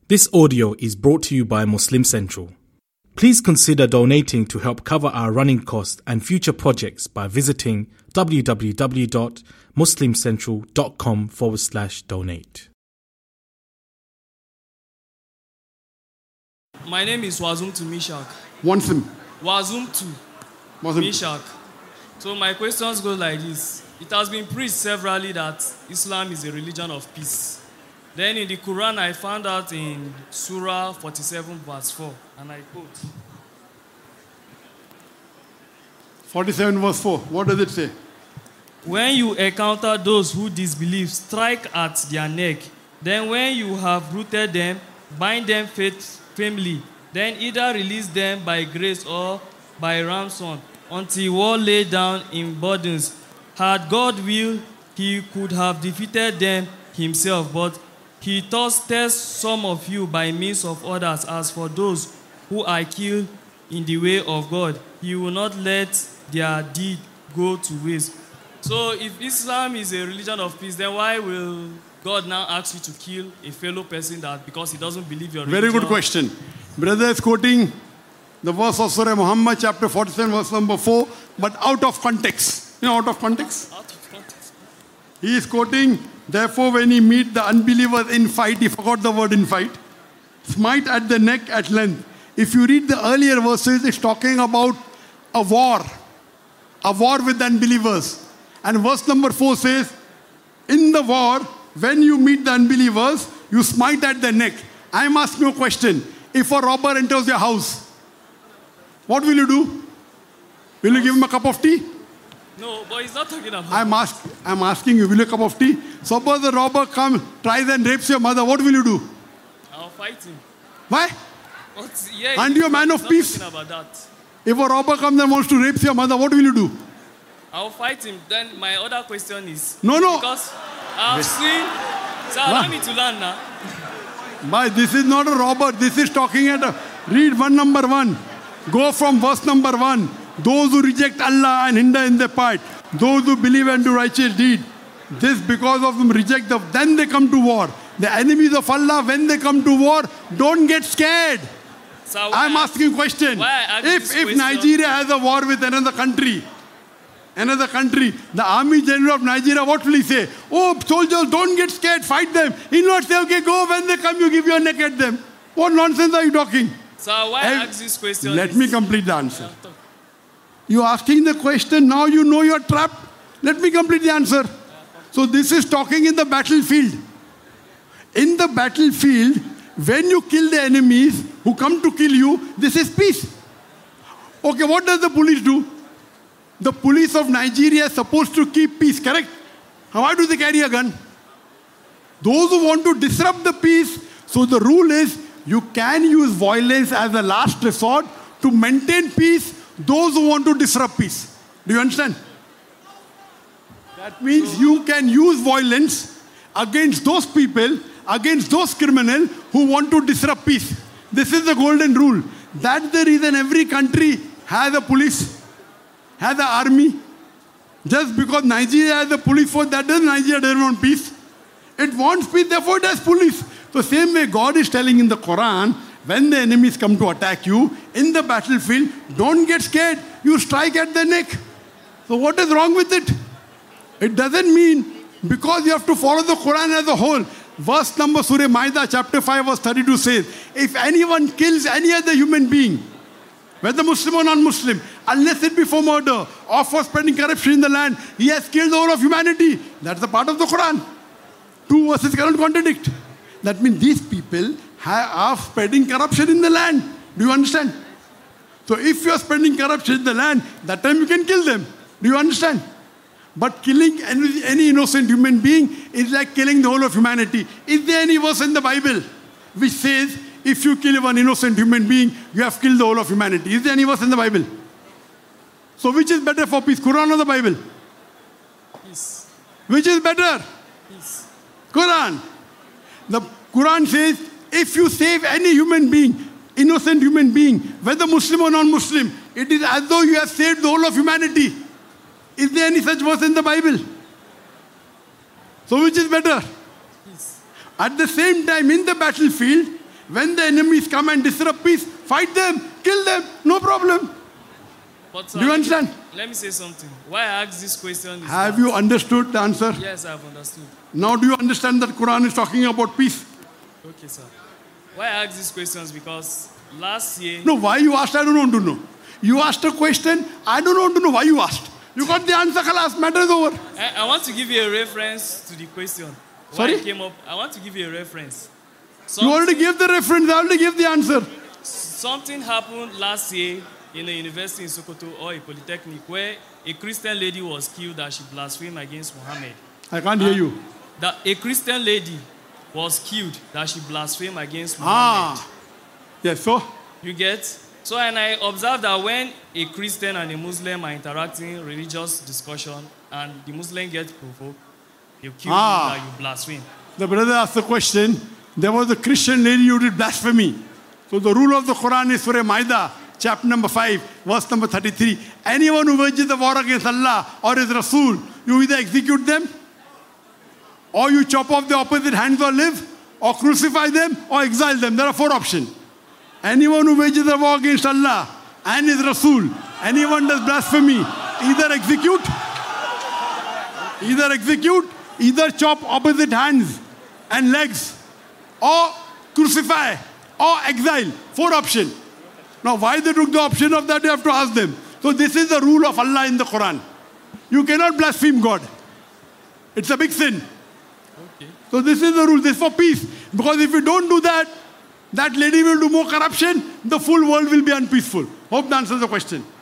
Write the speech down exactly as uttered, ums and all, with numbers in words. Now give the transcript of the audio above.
This audio is brought to you by Muslim Central. Please consider donating to help cover our running costs and future projects by visiting www.muslimcentral.com forward slash donate. My name is Wazum to Mishak. Wansim. Wazum to Wazum. Mishak. So my questions go like this. It has been preached severally that Islam is a religion of peace. Then in the Quran, I found out in Surah forty-seven, verse four, and I quote. forty-seven verse four. What does it say? When you encounter those who disbelieve, strike at their neck. Then when you have rooted them, bind them faith firmly. Then either release them by grace or by ransom until war lay down in burdens. Had God willed, he could have defeated them himself, but he thus tests some of you by means of others. As for those who are killed in the way of God, he will not let their deed go to waste. So if Islam is a religion of peace, then why will God now ask you to kill a fellow person that because he doesn't believe your religion? Very good question. Brother is quoting the verse of Surah Muhammad, chapter forty-seven, verse number four, but out of context. You know, out of context? Out of context. He is quoting, therefore, when he meet the unbelievers in fight, he forgot the word in fight, smite at the neck at length. If you read the earlier verses, it's talking about a war, a war with the unbelievers. And verse number four says, in the war, when you meet the unbelievers, you smite at the neck. I am asking you a question. If a robber enters your house, what will you do? Will you give him a cup of tea? No, but he's not talking about I'm, ask, I'm asking you, will you a cup of tea? Suppose the robber comes, tries and rapes your mother, what will you do? I'll fight him. Why? But, yeah, And you're a man he's of not peace. talking about that. If a robber comes and wants to rape your mother, what will you do? I'll fight him. Then my other question is... No, no. Because I've seen... So allow me to learn now. But this is not a robber. This is talking at a... Read one number one. Go from verse number one. Those who reject Allah and hinder in their part. Those who believe and do righteous deed. This because of them reject them. Then they come to war. The enemies of Allah, when they come to war, don't get scared. So I'm asking a question. Why I ask If, this if question? Nigeria has a war with another country, another country, the army general of Nigeria, what will he say? Oh, soldiers, don't get scared, fight them. He will not say, okay, go, when they come, you give your neck at them. What nonsense are you talking? So why Eh, I ask this question? Let is- me complete the answer. Yeah, talk. You're asking the question, now you know you're trapped. Let me complete the answer. So this is talking in the battlefield. In the battlefield, when you kill the enemies who come to kill you, this is peace. Okay, what does the police do? The police of Nigeria is supposed to keep peace, correct? Why do they carry a gun? Those who want to disrupt the peace, so the rule is you can use violence as a last resort to maintain peace. Those who want to disrupt peace. Do you understand? That means you can use violence against those people, against those criminals who want to disrupt peace. This is the golden rule. That's the reason every country has a police, has an army. Just because Nigeria has a police force, that doesn't Nigeria doesn't want peace. It wants peace, therefore it has police. So same way God is telling in the Quran, when the enemies come to attack you in the battlefield, don't get scared. You strike at the neck. So what is wrong with it? It doesn't mean because you have to follow the Quran as a whole. Verse number Surah Maida, chapter five, verse thirty-two says, if anyone kills any other human being, whether Muslim or non-Muslim, unless it be for murder or for spreading corruption in the land, he has killed the whole of humanity. That's the part of the Quran. Two verses cannot contradict. That means these people are spreading corruption in the land. Do you understand? So if you are spreading corruption in the land, that time you can kill them. Do you understand? But killing any, any innocent human being is like killing the whole of humanity. Is there any verse in the Bible which says, if you kill one innocent human being, you have killed the whole of humanity? Is there any verse in the Bible? So which is better for peace, Quran or the Bible? Peace. Which is better? Peace. Quran. The Quran says, if you save any human being, innocent human being, whether Muslim or non-Muslim, it is as though you have saved the whole of humanity. Is there any such verse in the Bible? So which is better? Peace. At the same time, in the battlefield, When the enemies come and disrupt peace, fight them, kill them, no problem. But, uh, Do you understand? Let me say something. Why I ask this question is Have that- you understood the answer? Yes, I have understood. Now do you understand that Quran is talking about peace? Okay, sir. Why I ask these questions because last year... No, why you asked, I don't want to know. You asked a question, I don't want to know why you asked. You got the answer, khalas, matter is over. I, I want to give you a reference to the question. Why Sorry? it came up. I want to give you a reference. You Something, already gave the reference, I already gave the answer. something happened last year in a university in Sokoto or a polytechnic where a Christian lady was killed as she blasphemed against Muhammad. I can't hear you. That a Christian lady was killed that she blasphemed against Muhammad. Ah, yes, so? You get? So, and I observed that when a Christian and a Muslim are interacting religious discussion and the Muslim gets provoked, you kill Ah. you that you blaspheme. The brother asked the question, there was a Christian lady who did blasphemy. So the rule of the Quran is Surah Maida, chapter number five, verse number thirty-three. Anyone who wages the war against Allah or His Rasul, you either execute them, or you chop off the opposite hands or live, or crucify them, or exile them. There are four options. Anyone who wages the war against Allah and His Rasul, anyone does blasphemy, either execute, either execute, either chop opposite hands and legs, or crucify, or exile. Four options. Now why they took the option of that, you have to ask them. So this is the rule of Allah in the Quran. You cannot blaspheme God. It's a big sin. Okay. So this is the rule, this is for peace. Because if you don't do that, that lady will do more corruption, the full world will be unpeaceful. Hope that answers the question.